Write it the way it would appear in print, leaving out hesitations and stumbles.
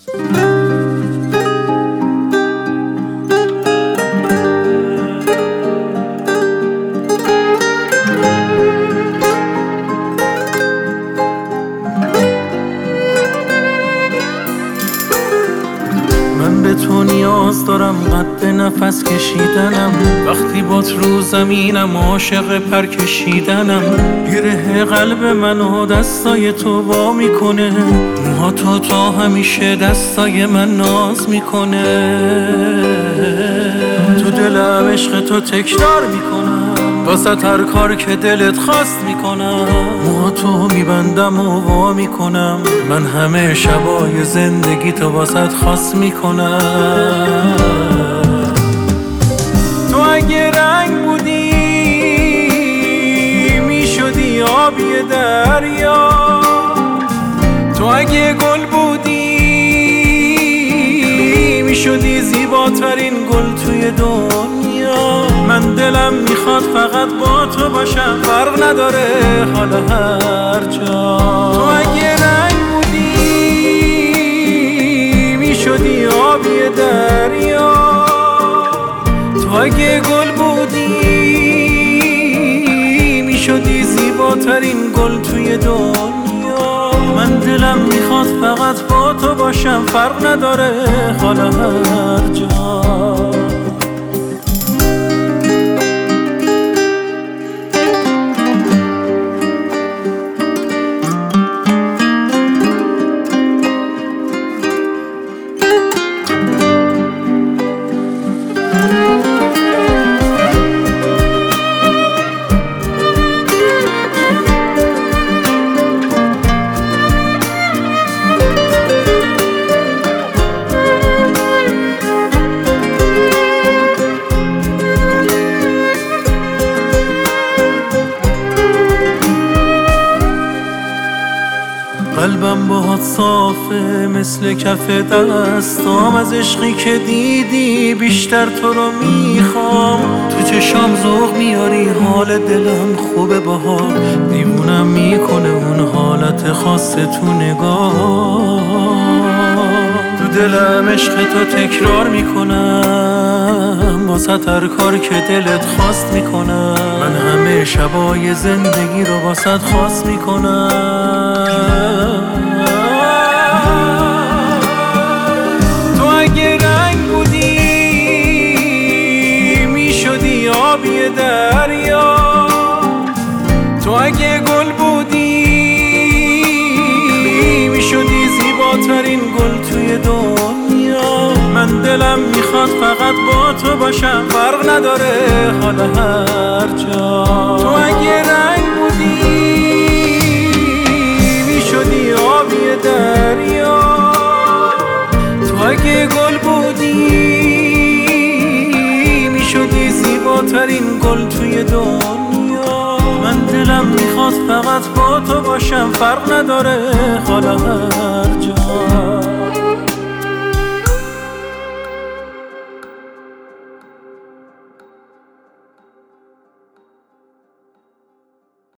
من به تو نیاز دارم، قد نفس کشیدنم، وقتی بات رو زمینم عاشق پر کشیدنم. گره قلب منو دستای تو وا میکنه، موها تو تا همیشه دستای من ناز میکنه. تو دلم عشق تو تکرار میکنم، واسه هر کار که دلت خواست میکنم. موها تو میبندم و وا میکنم، من همه شبای زندگی تو واسه خاص میکنم. تو اگه رنگ بودی میشدی آبی دریا، تو اگه گل بودی میشدی زیباترین گل توی دنیا. من دلم میخواد فقط با تو باشم، فرق نداره حالا هر جا. تو اگه رنگ بودی میشدی آبی دریا، تو اگه گل بودی میشدی زیباترین گل توی دنیا. من دلم میخواد فقط با تو باشم، فرق نداره حالا هر جا. قلبم باهات صافه مثل کف دستام، از عشقی که دیدی بیشتر تو رو میخوام. تو چشام ذوق میاری، حال دلم خوبه باهات، دیوونم میکنه اون حالت خاص تو نگاه. تو دلم عشق تو تکرار میکنم، واسه هر کار که دلت خواست میکنم. من همه شبای زندگی رو واسه خاص میکنم. تو اگه رنگ بودی میشدی آبی دریا، تو اگه گل بودی میشدی زیباترین گل توی دنیا. من دلم میخواد فقط با تو باشم، فرق نداره حالا هر جا. تو اگه رنگ بودی میشدی آبی دریا، تو اگه گل بودی میشدی زیباترین گل توی دنیا. من دلم میخواد فقط با تو باشم، فرق نداره حالا هر